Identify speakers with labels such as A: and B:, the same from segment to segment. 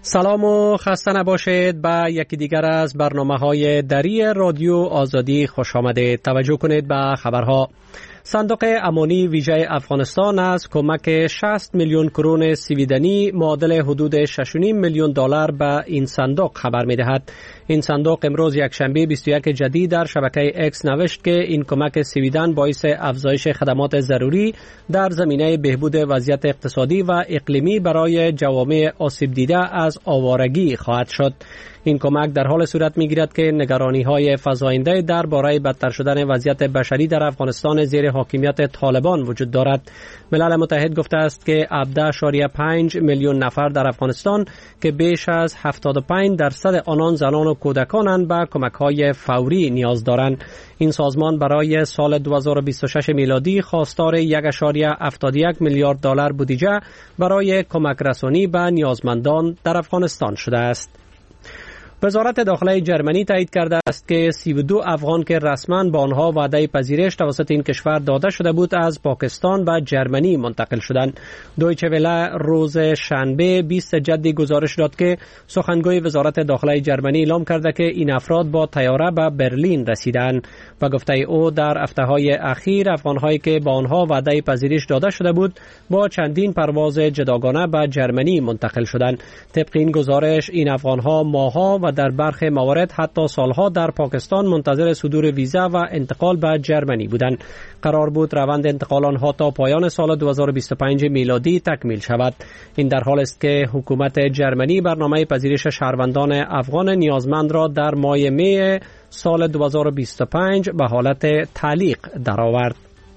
A: سلام و خسته نباشید. به یکی دیگر از برنامه‌های دری رادیو آزادی خوش آمدید. توجه کنید به خبرها. صندوق امانی ویژه افغانستان از کمک 60 میلیون کرون سویدنی معادل حدود 6.5 میلیون دلار به این صندوق خبر می‌دهد. این صندوق امروز یکشنبه 21 جدید در شبکه اکس نوشت که این کمک سویدن باعث افزایش خدمات ضروری در زمینه بهبود وضعیت اقتصادی و اقلیمی برای جوامع آسیب دیده از آوارگی خواهد شد. این کمک در حال صورت می‌گیرد که نگرانی‌های فزاینده درباره بدتر شدن وضعیت بشری در افغانستان زیر حاکمیت طالبان وجود دارد. ملل متحد گفته است که 17.5 میلیون نفر در افغانستان که بیش از 75% آنان زنان و کودکانند به کمک‌های فوری نیاز دارند. این سازمان برای سال 2026 میلادی خواستار 1.71 میلیارد دلار بودجه برای کمک رسانی به نیازمندان در افغانستان شده است. وزارت داخله جرمنی تایید کرده است که 32 افغان که رسما به آنها وعده پذیرش توسط این کشور داده شده بود از پاکستان به جرمنی منتقل شدند. دویچه وله روز شنبه 20 جدی گزارش داد که سخنگوی وزارت داخله جرمنی اعلام کرده که این افراد با طیاره به برلین رسیدند و گفته او در هفته‌های اخیر افغان‌هایی که به آنها وعده پذیرش داده شده بود با چندین پرواز جداگانه به جرمنی منتقل شدند. طبق این گزارش این افغان‌ها ماه‌ها و در برخی موارد حتی سالها در پاکستان منتظر صدور ویزا و انتقال به جرمنی بودند. قرار بود روند انتقال آنها تا پایان سال 2025 میلادی تکمیل شود. این در حال است که حکومت جرمنی برنامه پذیرش شهروندان افغان نیازمند را در ماه می سال 2025 به حالت تعلیق درآورد.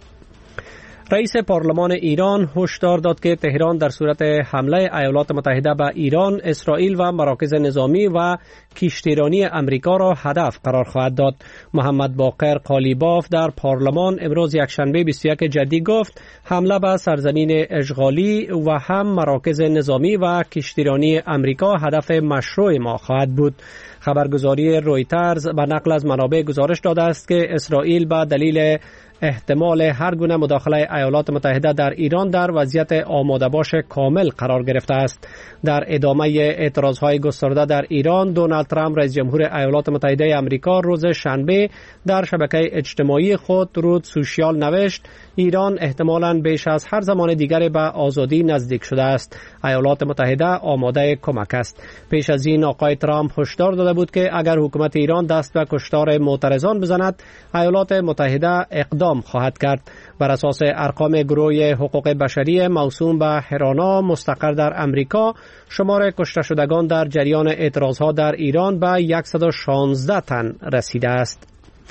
A: رئیس پارلمان ایران هشدار داد که تهران در صورت حمله ایالات متحده به ایران، اسرائیل و مراکز نظامی و کشتیرانی امریکا را هدف قرار خواهد داد. محمد باقر قالیباف در پارلمان امروز یکشنبه 21 جدی گفت حمله به سرزمین اشغالی و هم مراکز نظامی و کشتیرانی امریکا هدف مشروع ما خواهد بود. خبرگزاری رویترز به نقل از منابع گزارش داده است که اسرائیل به دلیل احتمال هر گونه مداخله ایالات متحده در ایران در وضعیت آماده باش کامل قرار گرفته است. در ادامه اعتراضهای گسترده در ایران، دونالد ترامپ رئیس جمهور ایالات متحده آمریکا روز شنبه در شبکه اجتماعی خود رود سوشیال نوشت ایران احتمالاً بیش از هر زمان دیگر به آزادی نزدیک شده است. ایالات متحده آماده کمک است. پیش از این آقای ترامپ هشدار داده بود که اگر حکومت ایران دست به کشتار معترضان بزند، ایالات متحده اقدام خواهد کرد. بر اساس ارقام گروه حقوق بشری موسوم به هرانا مستقر در امریکا، شمار کشته شدگان در جریان اعتراضها در ایران به 116 تن رسیده است.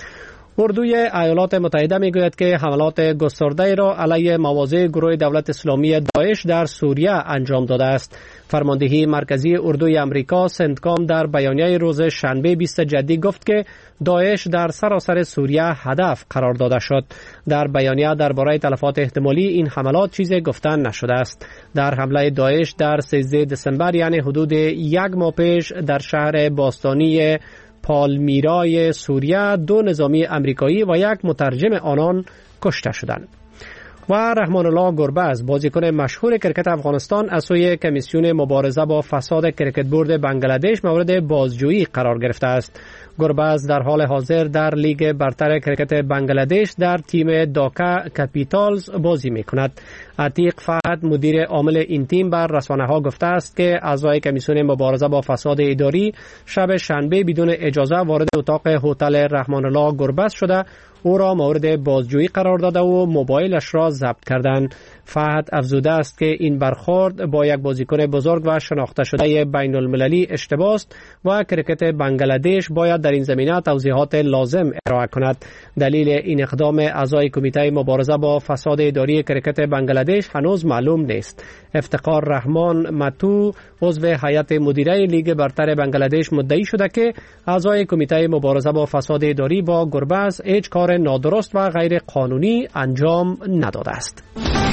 A: اردوی ایالات متحده میگوید که حملات گسترده را علیه مواضع گروه دولت اسلامی داعش در سوریه انجام داده است. فرماندهی مرکزی اردوی امریکا سنتکام در بیانیه روز شنبه 20 جدی گفت که داعش در سراسر سوریه هدف قرار داده شد. در بیانیه درباره تلفات احتمالی این حملات چیزی گفتن نشده است. در حمله داعش در 13 دسامبر یعنی حدود یک ماه پیش در شهر باستانی پالمیرای سوریه 2 نظامی امریکایی و 1 مترجم آنان کشته شدند. و رحمان الله گربز بازیکن مشهور کرکت افغانستان از سوی کمیسیون مبارزه با فساد کرکت بورد بنگلادش مورد بازجویی قرار گرفته است. گربز در حال حاضر در لیگ برتر کرکت بنگلادش در تیم داکا کپیتالز بازی می کند. عتیق فهد مدیر عامل این تیم بر رسانه‌ها گفته است که اعضای کمیسیون مبارزه با فساد اداری شب شنبه بدون اجازه وارد اتاق هتل رحمان الله گربز شده او را مورد بازجویی قرار داده و موبایلش را ضبط کردند. فهد افزوده است که این برخورد با یک بازیکن بزرگ و شناخته شده بین المللی اشتباه است و کرکت بنگلادش باید در این زمینه توضیحات لازم ارائه کند. دلیل این اقدام اعضای کمیته مبارزه با فساد اداری کرکت بنگلادش هنوز معلوم نیست. افتخار رحمان متو عضو هیئت مدیره لیگ برتر بنگلادش مدعی شده که اعضای کمیته مبارزه با فساد اداری با گربز هیچ کار نادرست و غیر قانونی انجام نداده است.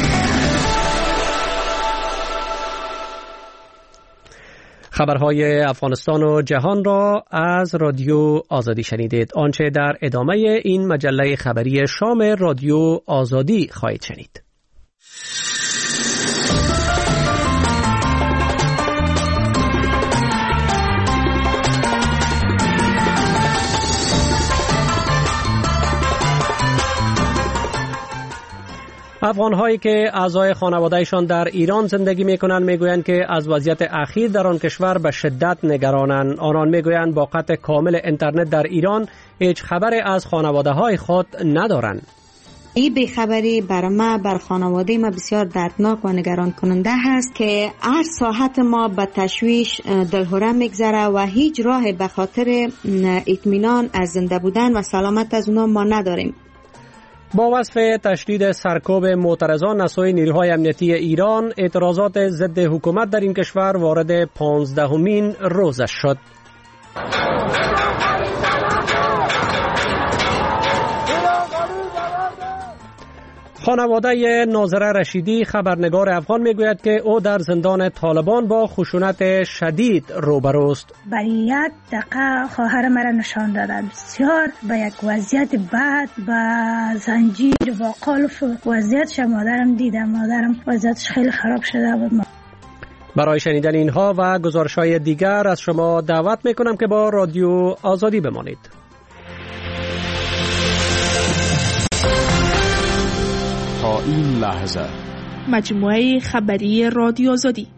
A: خبرهای افغانستان و جهان را از رادیو آزادی شنیدید. آنچه در ادامه این مجله خبری شام رادیو آزادی خواهید شنید. افغان‌هایی که اعضای خانواده‌شان در ایران زندگی می‌کنند می‌گویند که از وضعیت اخیر در آن کشور به شدت نگرانند. آنان می‌گویند با قطع کامل اینترنت در ایران هیچ خبری از خانواده‌های خود ندارند.
B: این بیخبری بر خانواده ما بسیار دردناک و نگران کننده هست که هر ساعت ما به تشویش دلهره میگذره و هیچ راه به خاطر اطمینان از زنده بودن و سلامت از اونا ما نداریم.
A: با وصف تشدید سرکوب معترضان از سوی نیروهای امنیتی ایران، اعتراضات ضد حکومت در این کشور وارد 15مین روزش شد. خانواده ناظره رشیدی خبرنگار افغان میگوید که او در زندان طالبان با خشونت شدید روبروست.
C: برای 1 دقیقه خواهر مرا نشان دادند. بسیار به یک وضعیت بد، با زنجیر و قلف وضعیتش مادرم دیدم. مادرم وضعیتش خیلی خراب شده بود.
A: برای شنیدن اینها و گزارش‌های دیگر از شما دعوت میکنم که با رادیو آزادی بمانید.
D: تا این لحظه
E: مجموعه خبری رادیو آزادی.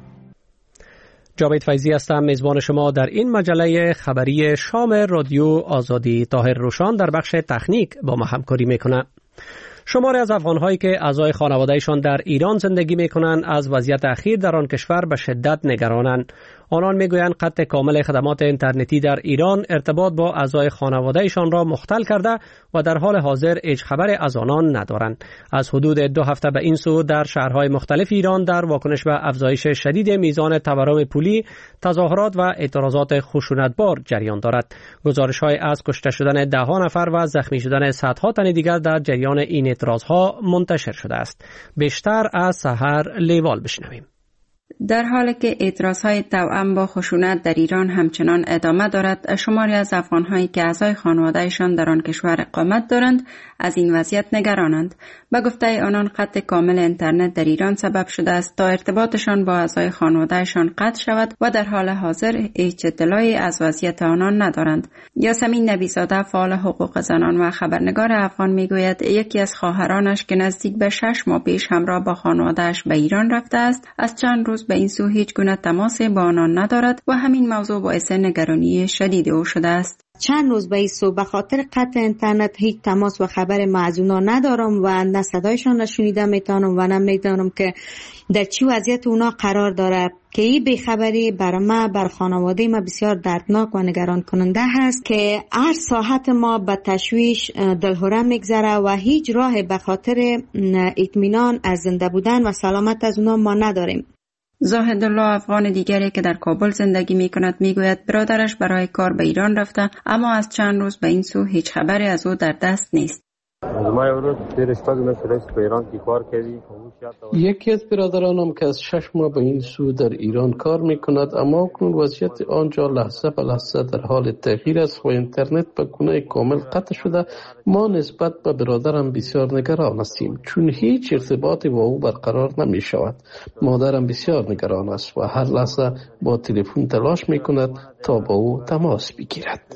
A: جاوید فیضی هستم، میزبان شما در این مجله خبری شام رادیو آزادی. طاهر روشان در بخش تکنیک با ما همکاری میکنه. شماری از افغان‌هایی که اعضای خانواده‌شان در ایران زندگی می‌کنند از وضعیت اخیر در آن کشور به شدت نگرانند. آنان می‌گویند قطع کامل خدمات اینترنتی در ایران ارتباط با اعضای خانواده‌شان را مختل کرده و در حال حاضر هیچ خبری از آنان ندارند. از حدود 2 هفته به این سو در شهرهای مختلف ایران در واکنش به افزایش شدید میزان تورم پولی، تظاهرات و اعتراضات خشونتبار جریان دارد. گزارش‌های از کشته شدن 10 نفر و زخمی شدن صدها تن دیگر در جریان این اعتراضها منتشر شده است. بیشتر از سحر لیوال بشنویم.
F: در حالی که اعتراضهای توأم با خشونت در ایران همچنان ادامه دارد، شماری از افغان‌هایی که اعضای خانواده‌شان در آن کشور اقامت دارند از این وضعیت نگرانند. به گفته آنان قطع کامل اینترنت در ایران سبب شده است تا ارتباطشان با اعضای خانواده‌شان قطع شود و در حال حاضر هیچ اطلاعی از وضعیت آنان ندارند. یاسمین نبی‌زاده فعال حقوق زنان و خبرنگار افغان میگوید یکی از خواهرانش که نزدیک به 6 ماه پیش همراه با خانواده‌اش به ایران رفته است، از چند روز به این سو هیچ گونه تماسی با آنان ندارد و همین موضوع باعث نگرانی شدید او شده است.
B: چند روز به این سو به خاطر قطع اینترنت هیچ تماس و خبر ما از اونا ندارم و نه صدایشان نشنیده میتونم و نه میدانم که در چی وضعیت اونا قرار داره. که این بیخبری بر خانواده ما بسیار دردناک و نگران کننده هست که هر ساعت ما به تشویش دلهره میگذره و هیچ راه به خاطر اطمینان از زنده بودن و سلامت از اونا ما نداریم.
F: زاهد الله افغان دیگری که در کابل زندگی می کند می گوید برادرش برای کار به ایران رفته اما از چند روز به این سو هیچ خبری از او در دست نیست.
G: یکی از برادرانم که از 6 ماه به این سو در ایران کار می کند اما اکنون وضعیت آنجا لحظه به لحظه در حال تغییر است و اینترنت به گونه کامل قطع شده. ما نسبت به برادرم بسیار نگران هستیم چون هیچ ارتباطی با او برقرار نمی شود. مادرم بسیار نگران است و هر لحظه با تلفن تلاش می کند تا با او تماس بگیرد.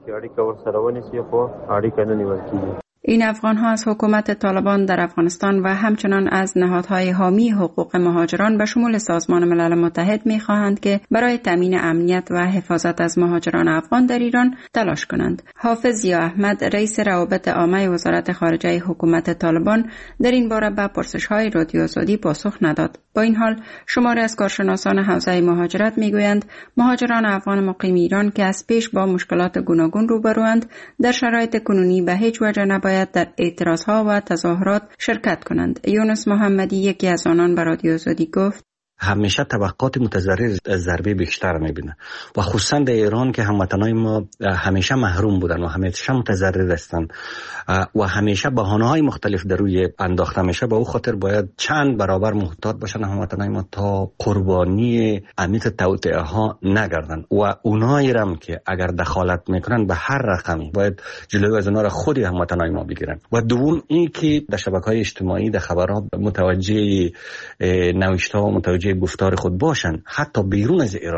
F: این افغان‌ها از حکومت طالبان در افغانستان و همچنان از نهادهای حامی حقوق مهاجران به شمول سازمان ملل متحد می‌خواهند که برای تامین امنیت و حفاظت از مهاجران افغان در ایران تلاش کنند. حافظ ضیا احمد رئیس روابط عامه وزارت خارجه حکومت طالبان در این باره به پرسش‌های رادیو آزادی پاسخ نداد. با این حال شماری از کارشناسان حوزه مهاجرت می‌گویند مهاجران افغان مقیم ایران که از پیش با مشکلات گوناگون روبروند در شرایط کنونی به هیچ وجه نباید در اعتراضها و تظاهرات شرکت کنند. یونس محمدی یکی از آنان به رادیو آزادی گفت
H: همیشه طبقات متضرر ضربه بیشتر میبینه و خصوصا در ایران که هموطنای ما همیشه محروم بودن و همیشه متضرر هستند و همیشه بهانه‌های مختلف در روی انداخته میشه. به او خاطر باید چند برابر محتاط باشن هموطنای ما تا قربانی امیت توطئه ها نگردن و اونایی هم که اگر دخالت میکنن به هر رقمی باید جلوی از اونها را خود هموطنای ما بگیرن. و دوم این که در شبکه‌های اجتماعی در خبرها متوجه نوشته و متوجه گفتار خود باشن حتی بیرون از ایران.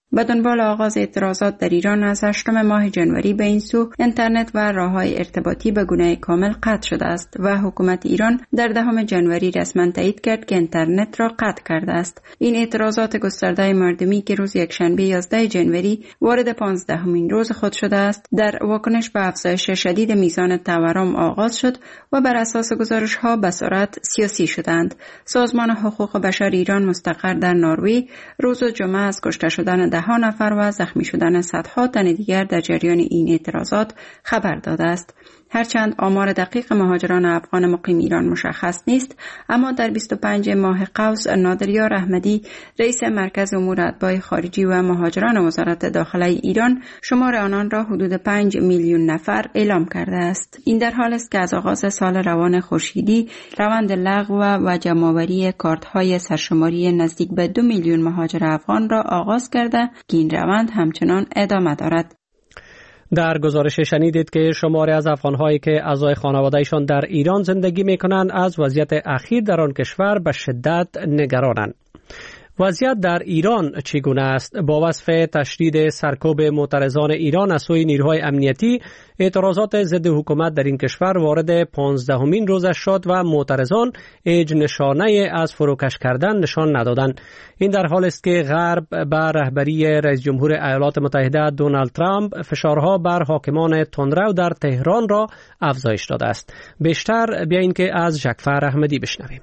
F: به دنبال آغاز اعتراضات در ایران از 8 ماه جنوری به این سو اینترنت و راه‌های ارتباطی به گونه کامل قطع شده است و حکومت ایران در 10 جنوری رسما تایید کرد که اینترنت را قطع کرده است. این اعتراضات گسترده مردمی که روز یکشنبه 11 جنوری وارد 15مین روز خود شده است، در واکنش به افزایش شدید میزان تورم آغاز شد و بر اساس گزارش‌ها به صورت سیاسی شدند. سازمان حقوق بشر ایران مستقر در نروژ روز جمعه از کشته شدن 10 نفر و زخمی شدن صدها تن دیگر در جریان این اعتراضات خبر داده است. هرچند آمار دقیق مهاجران افغان مقیم ایران مشخص نیست، اما در 25 ماه قوس نادریار احمدی رئیس مرکز امور اتباع خارجی و مهاجران وزارت داخله ایران شمار آنان را حدود 5 میلیون نفر اعلام کرده است. این در حال است که از آغاز سال روان خورشیدی روند لغو و جمع‌آوری کارت‌های سرشماری نزدیک به 2 میلیون مهاجر افغان را آغاز کرده که این روند همچنان ادامه دارد.
A: در گزارش شنیدید که شماری از افغان‌هایی که اعضای خانواده‌شان در ایران زندگی می‌کنند از وضعیت اخیر در آن کشور به شدت نگرانند. وضعیت در ایران چگونه است؟ با وصف تشدید سرکوب معترضان ایران از سوی نیروهای امنیتی، اعتراضات ضد حکومت در این کشور وارد 15مین روزش شد و معترضان هیچ نشانه از فروکش کردن نشان ندادند. این در حال است که غرب به رهبری رئیس جمهور ایالات متحده دونالد ترامپ فشارها بر حاکمان تندرو در تهران را افزایش داده است. بیشتر بیایید که از ژکفر احمدی بشنویم.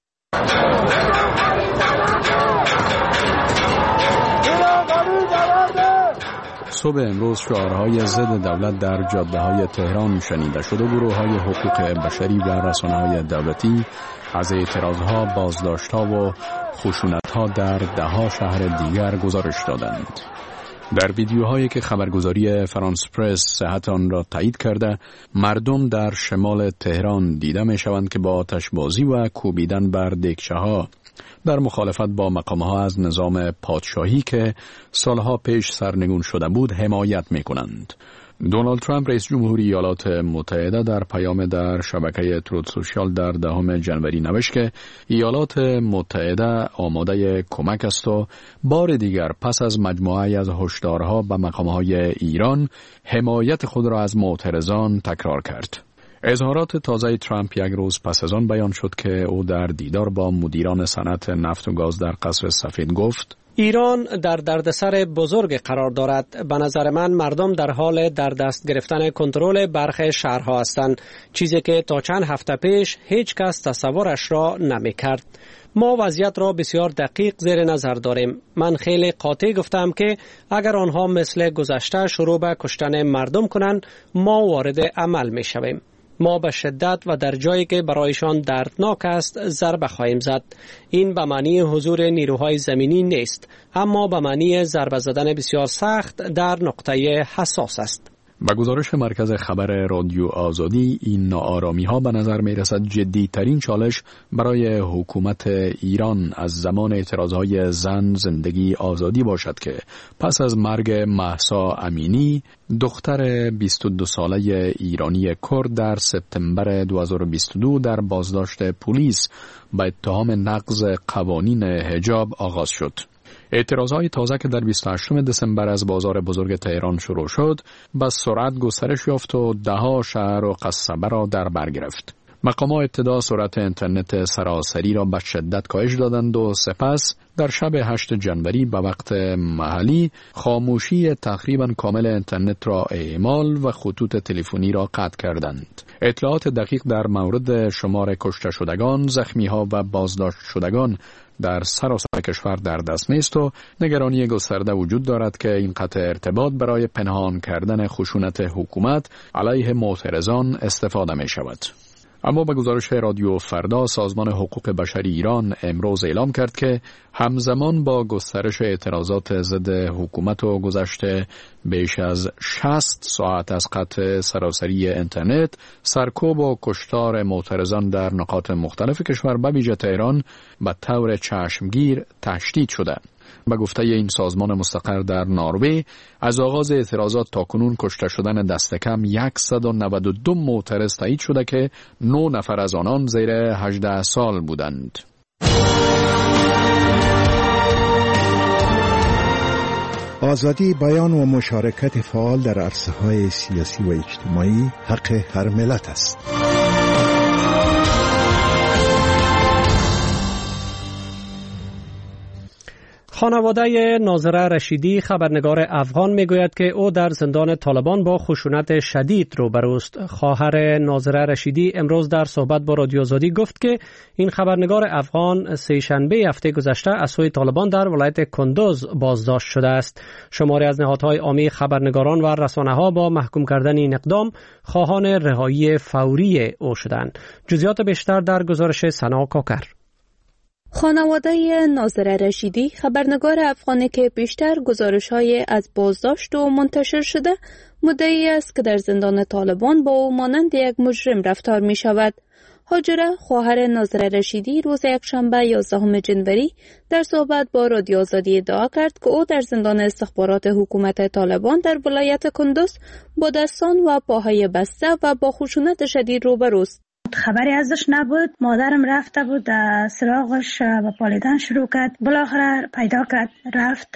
D: صبح امروز شعارهای ضد دولت در جاده‌های تهران شنیده شد و گروه‌های حقوق بشری و رسانه‌های دولتی از اعتراضها، بازداشت‌ها و خشونت‌ها در 10 شهر دیگر گزارش دادند. در ویدیوهایی که خبرگزاری فرانس پرس صحت آن را تایید کرده، مردم در شمال تهران دیده می‌شوند که با آتش‌بازی و کوبیدن بر دکچه‌ها در مخالفت با مقام‌ها از نظام پادشاهی که سالها پیش سرنگون شده بود حمایت می‌کنند. دونالد ترامپ رئیس جمهوری ایالات متحده در پیام در شبکه تروت سوشال در 10 جنوری نوشت که ایالات متحده آماده کمک است و بار دیگر پس از مجموعه‌ای از هشدارها به مقام‌های ایران حمایت خود را از معترضان تکرار کرد. اظهارات تازه ترامپ یک روز پس از آن بیان شد که او در دیدار با مدیران صنعت نفت و گاز در قصر سفید گفت:
A: ایران در دردسر بزرگ قرار دارد. به نظر من مردم در حال در دست گرفتن کنترل برخی شهرها هستند، چیزی که تا چند هفته پیش هیچ کس تصورش را نمی کرد. ما وضعیت را بسیار دقیق زیر نظر داریم. من خیلی قاطع گفتم که اگر آنها مثل گذشته شروع به کشتن مردم کنند، ما وارد عمل می شویم. ما به شدت و در جایی که برایشان دردناک است ضربه خواهیم زد. این به معنی حضور نیروهای زمینی نیست، اما به معنی ضربه زدن بسیار سخت در نقطه حساس است.
D: با گزارش مرکز خبر رادیو آزادی، این ناآرامی‌ها به نظر می‌رسد جدی‌ترین چالش برای حکومت ایران از زمان اعتراضهای زن زندگی آزادی باشد که پس از مرگ مهسا امینی، دختر 22 ساله ایرانی کرد، در سپتامبر 2022 در بازداشت پلیس با اتهام نقض قوانین حجاب آغاز شد. اعتراضهای تازه که در 28 دسامبر از بازار بزرگ تهران شروع شد، با سرعت گسترش یافت و 10 شهر و قصبه را در بر گرفت. مقامات ابتدا سرعت اینترنت سراسری را به شدت کاهش دادند و سپس در شب 8 جنوری به وقت محلی خاموشی تقریبا کامل اینترنت را اعمال و خطوط تلفنی را قطع کردند. اطلاعات دقیق در مورد شمار کشته شدگان، زخمی‌ها و بازداشت شدگان در سراسر کشور در دست نیست و نگرانی گسترده وجود دارد که این قطع ارتباط برای پنهان کردن خشونت حکومت علیه معترضان استفاده می شود. اما به گزارش رادیو فردا، سازمان حقوق بشر ایران امروز اعلام کرد که همزمان با گسترش اعتراضات ضد حکومت و گذشته بیش از 60 ساعت از قطع سراسری اینترنت، سرکوب و کشتار معترضان در نقاط مختلف کشور به ویژه تهران به طور چشمگیر تشدید شده. به گفته این سازمان مستقر در نروژ، از آغاز اعتراضات تا کنون کشته شدن دست کم 192 معترض تایید شده که 9 نفر از آنان زیر 18 سال بودند.
I: آزادی بیان و مشارکت فعال در عرصه‌های سیاسی و اجتماعی حق هر ملت است.
A: خانواده ناظره رشیدی خبرنگار افغان میگوید که او در زندان طالبان با خشونت شدید روبروست. خواهر ناظره رشیدی امروز در صحبت با رادیو آزادی گفت که این خبرنگار افغان سه‌شنبه هفته گذشته از سوی طالبان در ولایت کندوز بازداشت شده است. شماری از نهادهای عامی خبرنگاران و رسانه‌ها با محکوم کردن این اقدام خواهان رهایی فوری او شدند. جزئیات بیشتر در گزارش سنا کاکر.
J: خانواده ناظره رشیدی خبرنگار افغانی که بیشتر گزارش‌های از بازداشت و منتشر شده مدعی است که در زندان طالبان با او مانند یک مجرم رفتار می شود. هاجره خواهر ناظره رشیدی روز یکشنبه 11 جنوری در صحبت با رادیو آزادی ادعا کرد که او در زندان استخبارات حکومت طالبان در ولایت کندوز با دستان و پاهای بسته و با خشونت شدید روبروست.
C: خبری ازش نبود. مادرم رفته بود سراغش و پالیدن شروع کرد. بالاخره پیدا کرد، رفت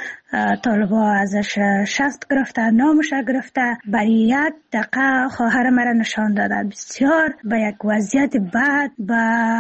C: طالبا ازش شست گرفته، نامش گرفته. برای 1 دقیقه خواهر مرا نشان داده. بسیار به یک وضعیت بد، به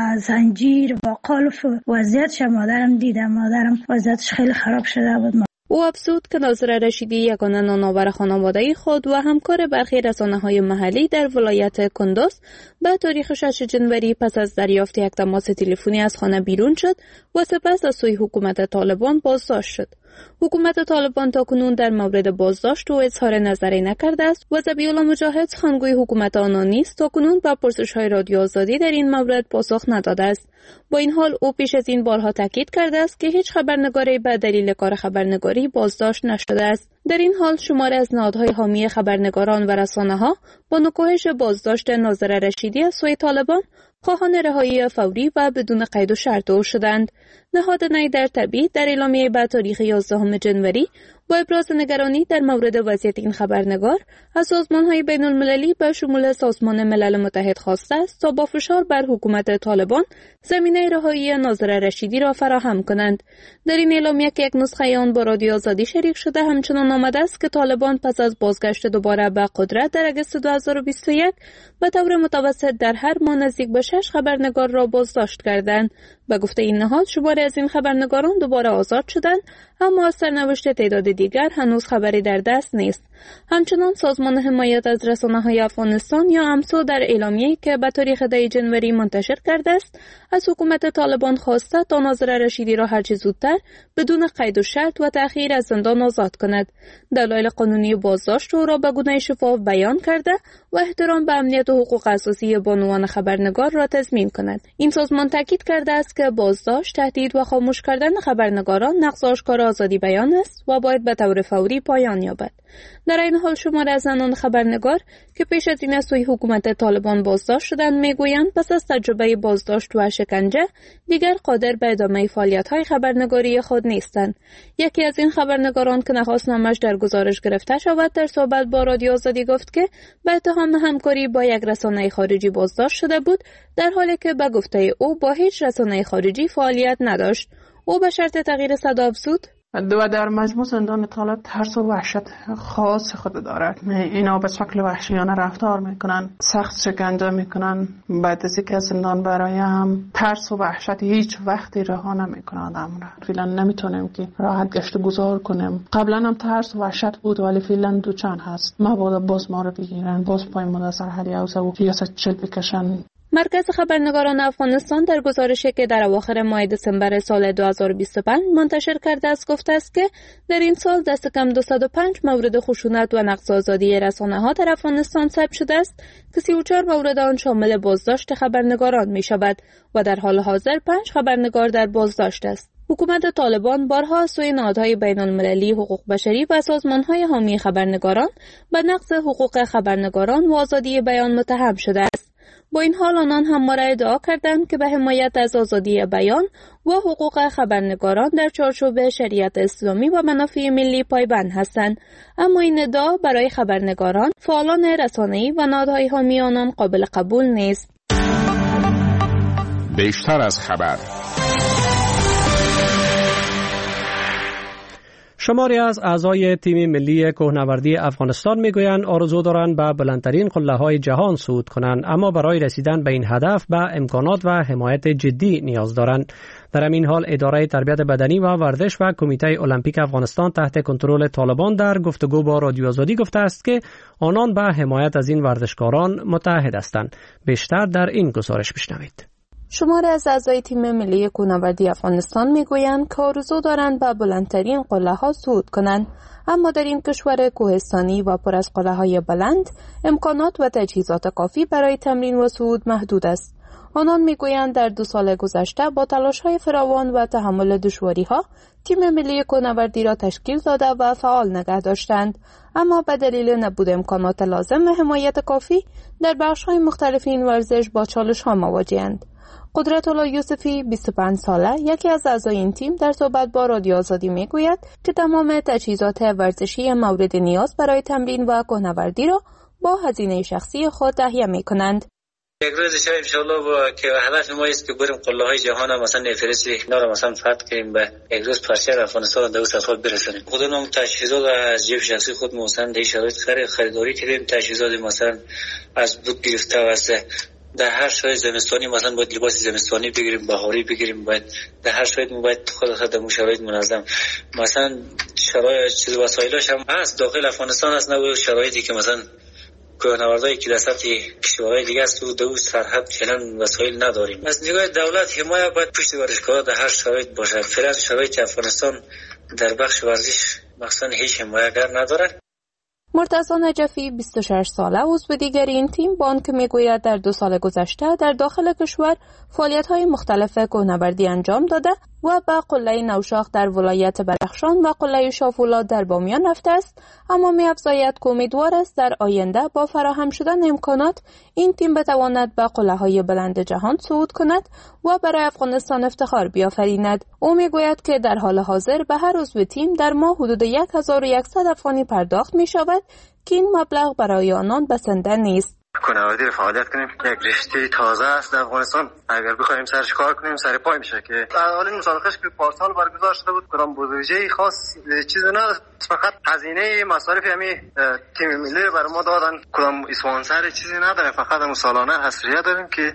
C: زنجیر و قلف وضعیتش مادرم دیدم. مادرم وضعیتش خیلی خراب شده بود.
J: او افزود که ناظره رشیدی یگانه نانآور خانواده خود و همکار برخی رسانه‌های محلی در ولایت کندوز به تاریخ 6 جنوری پس از دریافت یک تماس تلفنی از خانه بیرون شد و سپس از سوی حکومت طالبان بازداشت شد. حکومت طالبان تاکنون در مورد بازداشت و اظهار نظری نکرده است و ذبیح‌الله مجاهد سخنگوی حکومت آنان نیز تاکنون به پرسش‌های رادیو آزادی در این مورد پاسخ نداده است. با این حال او پیش از این بارها تاکید کرده است که هیچ خبرنگاری به دلیل کار خبرنگاری بازداشت نشده است. در این حال شماری از نهادهای حامی خبرنگاران و رسانه‌ها با نکوهش بازداشت ناظره رشیدی از سوی طالبان خواهان رهایی فوری و بدون قید و شرط او شدند. نهاد نیدر طبیعی در اعلامیه به تاریخ 11 جنوری با ابراز نگرانی در مورد وضعیت این خبرنگار از سازمان‌های بین‌المللی به شمول سازمان ملل متحد خواسته است تا با فشار بر حکومت طالبان زمینه رهایی ناظره رشیدی را فراهم کنند. در این اعلامیه که یک نسخه آن با رادیو آزادی شریک شده همچنان آمده است که طالبان پس از بازگشت دوباره به قدرت در اگست 2021 به طور متوسط در هر ماه نزدیک به 6 خبرنگار را بازداشت کردند. به گفته این نهاد شماری از این خبرنگاران دوباره آزاد شدند، اما از سرنوشت تعداد دیگر هنوز خبری در دست نیست. همچنان سازمان حمایت از رسانه‌های افغانستان یا امسو در اعلامیه‌ای که به تاریخ 10 جنوری منتشر کرده است از حکومت طالبان خواسته تا ناظره رشیدی را هرچه زودتر بدون قید و شرط و تأخیر از زندان آزاد کند. دلایل قانونی بازداشت او را به گونه شفاف بیان کرده و احترام به امنیت و حقوق اساسی بانوان خبرنگار را تضمین کند. این سازمان تاکید کرده است که بازداشت، تهدید و خاموش کردن خبرنگاران نقض آشکار آزادی بیان است و باید به طور فوری پایان یابد. در این حال شماری از زنان خبرنگار که پیش از این از سوی حکومت طالبان بازداشت شدند میگویند پس از تجربه بازداشت و شکنجه دیگر قادر به ادامه فعالیت‌های خبرنگاری خود نیستند. یکی از این خبرنگاران که نخواست نامش در گزارش گرفته شود در صحبت با رادیو آزادی گفت که به اتهام همکاری با یک رسانه خارجی بازداشت شده بود، در حالی که به گفته او با هیچ رسانه خارجی فعالیت نداشت. او به شرط تغییر صدا افزود:
K: و در مجموع زندان طالب ترس و وحشت خاص خود دارد. اینا به شکل وحشیانه رفتار میکنن، سخت شکنجه میکنن. بعد از اینکه زندان برایم ترس و وحشت هیچ وقتی رها نمیکنن. فعلا نمیتونیم که راحت گشت گذار کنیم. قبلا هم ترس و وحشت بود ولی فعلا دوچان هست. مبادا باز ما رو بگیرن، باز پای ما در سرحدی اوزه و ریاست چل بکشن.
J: مرکز خبرنگاران افغانستان در گزارشی که در اواخر ماه دسامبر سال 2025 منتشر کرده است گفته است که در این سال دست کم 205 مورد خشونت و نقض آزادی رسانه‌ها در افغانستان ثبت شده است که 34 مورد آن شامل بازداشت خبرنگاران می شود و در حال حاضر 5 خبرنگار در بازداشت است. حکومت طالبان بارها از سوی نهادهای بین‌المللی حقوق بشری و سازمان‌های حامی خبرنگاران به نقض حقوق خبرنگاران و آزادی بیان متهم شده است. با این حال آنان همواره ادعا کردند که به حمایت از آزادی بیان و حقوق خبرنگاران در چارچوب شریعت اسلامی و منافع ملی پایبند هستند، اما این ادعا برای خبرنگاران، فعالان رسانه‌ای و نهادهای حامی آنان قابل قبول نیست.
L: بیشتر از خبر
A: شماری از اعضای تیم ملی کوهنوردی افغانستان میگویند آرزو دارند به بلندترین قله‌های جهان صعود کنند، اما برای رسیدن به این هدف به امکانات و حمایت جدی نیاز دارند. در همین حال اداره تربیت بدنی و ورزش و کمیته المپیک افغانستان تحت کنترل طالبان در گفتگو با رادیو آزادی گفته است که آنان به حمایت از این ورزشکاران متحد هستند. بیشتر در این گزارش بشنوید.
J: شماری از اعضای تیم ملی کوهنوردی افغانستان میگویند که آرزو دارند به بلندترین قله‌ها صعود کنند، اما در این کشور کوهستانی و پر از قله‌های بلند امکانات و تجهیزات کافی برای تمرین و صعود محدود است. آنان میگویند در 2 سال گذشته با تلاش‌های فراوان و تحمل دشواری‌ها تیم ملی کوهنوردی را تشکیل داده و فعال نگه داشتند، اما به دلیل نبود امکانات لازم و حمایت کافی در بخش‌های مختلف این ورزش با چالش‌ها مواجه‌اند. قدرت‌الله یوسفی 25 ساله یکی از اعضای این تیم در صحبت با رادیو آزادی میگوید که تمام تجهیزات ورزشی مورد نیاز برای تمرین و کوهنوردی را با هزینه شخصی خود تهیه می‌کنند.
L: یک روز شاید انشالله با که هدف ما است که بریم قله‌های جهان مثلا نفرسی اینا رو مثلا فتح کنیم، به یک روز پرچم افغانستان در سفر برسونیم. خودمون تجهیزات از جیب شخصی خود مثلا در شرایط خریداری کردیم، تجهیزات مثلا از بود گرفته از در هر شرایط زمستانی مثلا باید لباس زمستانی بگیریم، بهاری بگیریم، باید در هر شرایط باید خود در شرایط منظم مثلا شرایط چیز وسایلش هم هست داخل افغانستان هست، نه شرایطی که مثلا کوهنوردایی که در سطح کشورهای دیگه است و دو سرحد فعلا وسایل نداریم. از نگاه دولت حمایت باید پشت ورزشکارا در هر شرایط باشه. فعلا شرایط افغانستان در بخش ورزش مثلا هیچ حمایتگر نداره.
J: مرتضی نجفی 26 ساله عضو دیگر این تیم بانک میگوید در 2 سال گذشته در داخل کشور فعالیت‌های مختلف کوهنوردی انجام داده و به قله نوشاخ در ولایت بدخشان و قله شافولاد در بامیان رفته است، اما می‌افزاید که امیدوار است در آینده با فراهم شدن امکانات این تیم بتواند به قله‌های بلند جهان صعود کند و برای افغانستان افتخار بیافریند. او میگوید که در حال حاضر به هر عضو تیم در ماه حدود 1100 افغانی پرداخت می‌شود که این مبلغ برای آنان بسنده نیست.
L: کوهنوردی رو فعالیت کنیم که یک رشته تازه است در افغانستان، اگر بخوایم سرش کار کنیم سر پای میشه. که حالا این مسابقهش که پارسال برگزار شده بود کدام بودجه خاص چیزی نداشت، فقط هزینه مصارف همین تیم ملی برای ما دادن، کدام اسپانسر چیزی نداره، فقط هم سالانه حصریه داریم که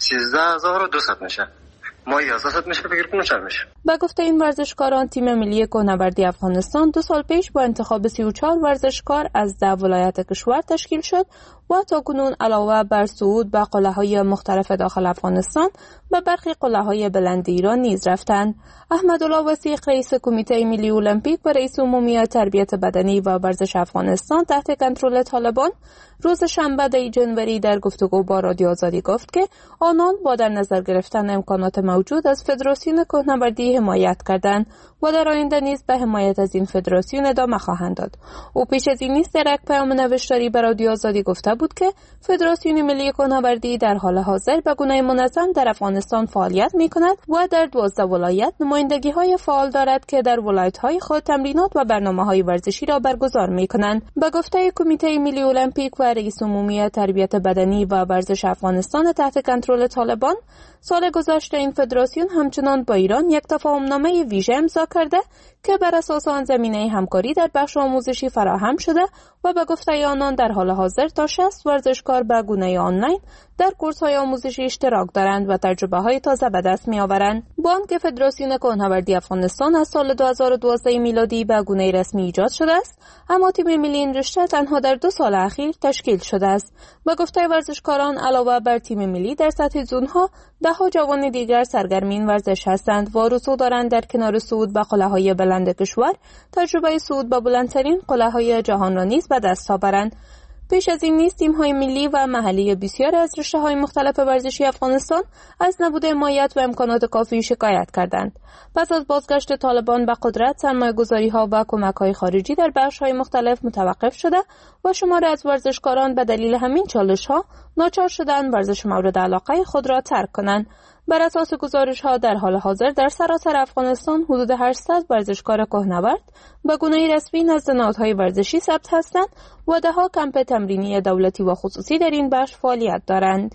L: 13200 میشه. ما 1100 میشه بگیر کنه چند میشه.
J: با گفته این ورزشکاران تیم ملی کوهنوردی افغانستان 2 سال پیش با انتخاب 34 ورزشکار از 10 ولایت کشور تشکیل شد و تاکنون علاوه بر صعود به قله‌های مختلف داخل افغانستان به برخی قله‌های بلند ایران نیز رفتند. احمدالله وثیق رئیس کمیته ملی المپیک و رئیس عمومی تربیت بدنی و ورزش افغانستان تحت کنترل طالبان روز شنبه 10 جنوری در گفتگو با رادیو آزادی گفت که آنان با در نظر گرفتن امکانات موجود از فدراسیون کوهنوردی حمایت کردند و در آینده نیز به حمایت از این فدراسیون ادامه خواهند داد. او پیش از این نیز در یک پیام نوشتاری به رادیو آزادی گفته بود که فدراسیون ملی کوهنوردی در حال حاضر به گونه منظم در افغانستان فعالیت می‌کند و در 12 ولایت نمایندگی‌های فعال دارد که در ولایت‌های خود تمرینات و برنامه‌های ورزشی را برگزار می‌کنند. به گفته کمیته ملی المپیک و رئیس عمومی تربیت بدنی و ورزش افغانستان تحت کنترل طالبان، سال گذشته این فدراسیون همچنان با ایران یک تفاهمنامه ویژه امضا کرده که بر اساس آن زمینه همکاری در بخش آموزشی فراهم شده و به گفته آنان در حال حاضر تا 60 ورزشکار به گونه آنلاین در کورس‌های آموزشی اشتراک دارند و تجربه‌های تازه به دست می‌آورند. بانک فدراسیون کوهنوردی افغانستان از سال 2012 میلادی به گونه رسمی ایجاد شده است، اما تیم ملی این رشته تنها در 2 سال اخیر تشکیل شده است. به گفته ورزشکاران علاوه بر تیم ملی در سطح زون‌ها ده‌ها جوان دیگر سرگرم این ورزش هستند و آرزو دارند در کنار صعود به قله‌های بلند کشور تجربه صعود به بلندترین قله‌های جهان را نیز به دست آورند. پیش از این نیز تیم‌های ملی و محلی بسیاری از رشته‌های مختلف ورزشی افغانستان از نبود حمایت و امکانات کافی شکایت کردند. پس از بازگشت طالبان به قدرت، سرمایه‌گذاری‌ها و کمک‌های خارجی در بخش‌های مختلف متوقف شده و شماری از ورزشکاران به دلیل همین چالش‌ها ناچار شدند ورزش مورد علاقه خود را ترک کنند. بر اساس گزارش‌ها در حال حاضر در سراسر افغانستان حدود 800 ورزشکار کوهنورد به گونه رسمی نزد نهادهای ورزشی ثبت هستند و ده‌ها کمپ تمرینی دولتی و خصوصی در این بخش فعالیت دارند.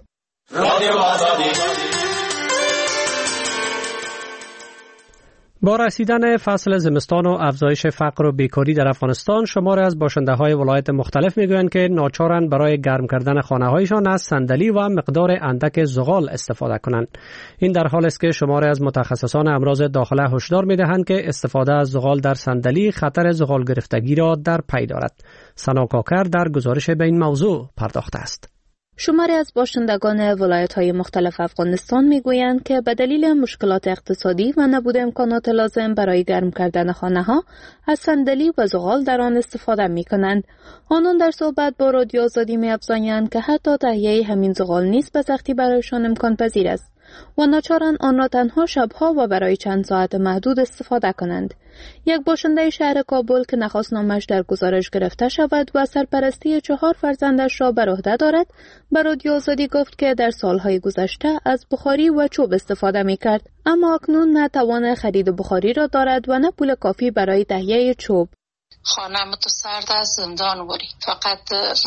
A: با رسیدن فصل زمستان و افزایش فقر و بیکاری در افغانستان، شماری از باشنده‌های ولایت مختلف میگویند که ناچارند برای گرم کردن خانه‌هایشان از صندلی و مقدار اندک زغال استفاده کنند. این در حالی است که شماری از متخصصان امراض داخله هشدار می‌دهند که استفاده از زغال در صندلی خطر زغال گرفتگی را در پی دارد. سنا کاکر در گزارش به این موضوع پرداخته است.
J: شماری از باشندگان ولایت‌های مختلف افغانستان می‌گویند که به دلیل مشکلات اقتصادی و نبود امکانات لازم برای گرم کردن خانه‌ها از صندلی و زغال در آن استفاده می‌کنند. آنان در صحبت با رادیو آزادی می‌افزایند که حتی تهیه همین زغال نیز به سختی برایشان امکان پذیر است و ناچارند آن را تنها شب‌ها و برای چند ساعت محدود استفاده کنند. یک باشنده شهر کابل که نخواست نامش در گزارش گرفته شود و سرپرستی 4 فرزندش را بر عهده دارد، به رادیو آزادی گفت که در سالهای گذشته از بخاری و چوب استفاده می‌کرد، اما اکنون نه توان خرید بخاری را دارد و نه پول کافی برای تهیه چوب.
M: خانه تو سرد از زندان وری، فقط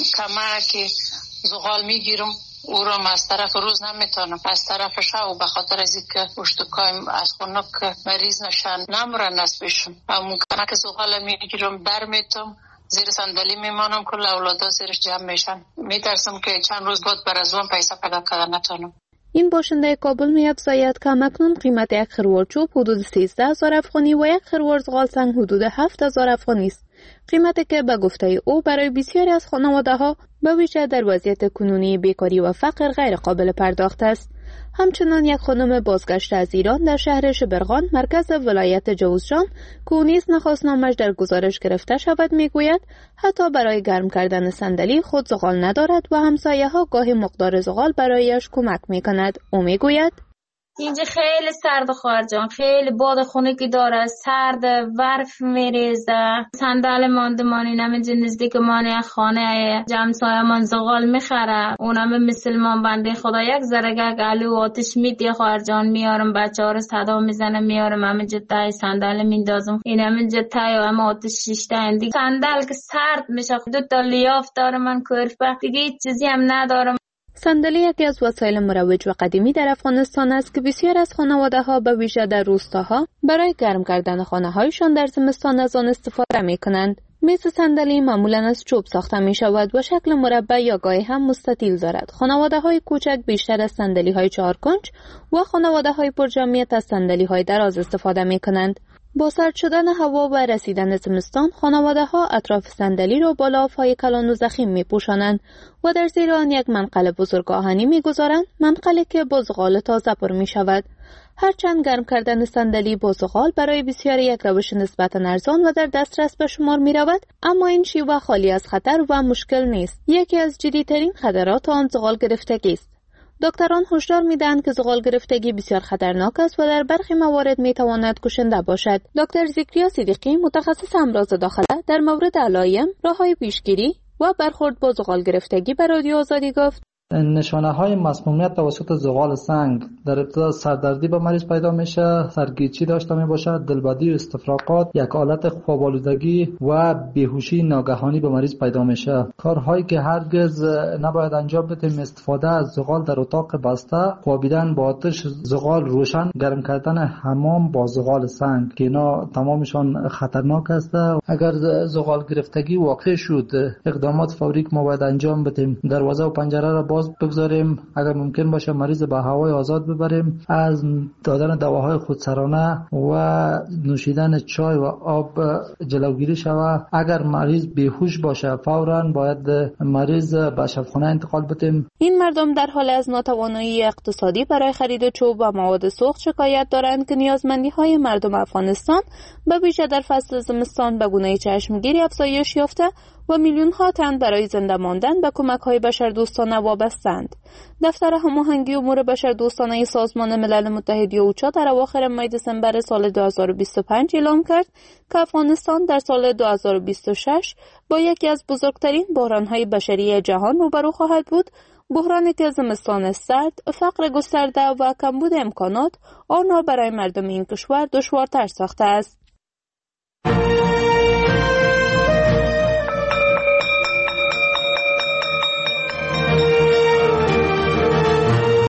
M: کمک زغال میگیرم، او را از طرف روز نمیتونم، از طرف شب به خاطر از اینکه اشتکایم از خونک مریض نشن نمرن نسبشون. همون کمک زغال میگیرم در میتونم، زیر صندلی میمانم که اولادا زیرش جمع میشن. میترسم که چند روز بعد بر از اون پیسه پیدا کردن نتونم.
J: این باشنده کابل می‌افزاید که اکنون قیمت یک خروار چوب حدود 13,000 افغانی و یک خروار زغال سنگ حدود 7,000 افغانی است. قیمتی که به گفته او برای بسیاری از خانواده‌ها به ویژه در وضعیت کنونی بیکاری و فقر غیر قابل پرداخت است. همچنان یک خانم بازگشته از ایران در شهر شبرغان مرکز ولایت جوزجان که او نیز نخواست نامش در گزارش گرفته شود میگوید حتی برای گرم کردن صندلی خود زغال ندارد و همسایه‌ها گاهی مقدار زغال برایش کمک میکند. او میگوید
N: اینجا خیلی سرد خواهر جان، خیلی باد خنکی داره، سرد، برف میریزه، صندل ماندمانی نمیجه نزدیک مانی خانه جمسایه من زغال میخره، اونم مسلمان بنده خدا یک زرگه گلو آتش میدی خواهر جان، میارم بچه ها رو صدا میزنه میارم همینجا تای صندل میندازم، این همینجا تای و هم آتش شیشته اندی صندل که سرد میشه، 2 تا لیاف داره من کرفه دیگه هیچ چیزی هم ندارم.
J: صندلی یکی از وسایل مروج و قدیمی در افغانستان است که بسیار از خانواده‌ها به ویژه در روستاها برای گرم کردن خانه‌هایشان در زمستان از آن استفاده می‌کنند. میز صندلی معمولاً از چوب ساخته می‌شود و شکل مربع یا گاهی هم مستطیل دارد. خانواده‌های کوچک بیشتر از صندلی‌های 4 کنج و خانواده‌های پرجمعیت از صندلی‌های دراز استفاده می‌کنند. با سرد شدن هوا و رسیدن زمستان، خانواده‌ها اطراف صندلی را با لاف‌های کلان و ضخیم می‌پوشانند و در زیر آن یک منقل بزرگ آهنی می‌گذارند، منقلی که با زغال تازه پر می‌شود. هرچند گرم کردن صندلی با زغال برای بسیاری یک روش نسبتاً ارزان و در دسترس به شمار می‌رود، اما این شیوه خالی از خطر و مشکل نیست. یکی از جدی‌ترین خطرات آن زغال گرفتگی است. دکتران هشدار می‌دهند که زغال گرفتگی بسیار خطرناک است و در برخی موارد می‌تواند کشنده باشد. دکتر ذکریا صدیقی متخصص امراض داخله در مورد علائم، راه‌های پیشگیری و برخورد با زغال گرفتگی به رادیو آزادی گفت:
O: نشانه‌های مسمومیت توسط زغال سنگ در ابتدا سردردی به مریض پیدا میشه، سرگیچی داشته میباشد، دلبدی و استفراغات، یک حالت خواب‌آلودگی و بیهوشی ناگهانی به مریض پیدا میشه. کارهایی که هرگز نباید انجام بدیم: استفاده از زغال در اتاق بسته، خوابیدن با آتش زغال روشن، گرم کردن حمام با زغال سنگ که اینا تمامشان خطرناک است. اگر زغال گرفتگی واقع شد، اقدامات فوری که ما باید انجام بدیم: دروازه و پنجره را باز بگذاریم، اگر ممکن باشه مریض به هوای آزاد ببریم، از دادن دواهای خودسرانه و نوشیدن چای و آب جلوگیری شود. اگر مریض بیهوش باشه فوراً باید مریض به شفاخانه انتقال بدیم.
J: این مردم در حال از ناتوانی اقتصادی برای خرید چوب و مواد سوخت شکایت دارند که نیازمندی‌های مردم افغانستان به ویژه در فصل زمستان به گونه چشمگیری افزایش یافته و میلیون‌ها تن برای زنده ماندن به کمک‌های بشردوستانه وابسته‌اند. دفتر هماهنگی امور بشردوستانه سازمان ملل متحد اوچا در اواخر ماه دسامبر سال 2025 اعلام کرد که افغانستان در سال 2026 با یکی از بزرگترین بحران‌های بشری جهان روبرو خواهد بود، بحرانی که زمستان سرد، فقر گسترده و کمبود امکانات آن را برای مردم این کشور دشوارتر ساخته است.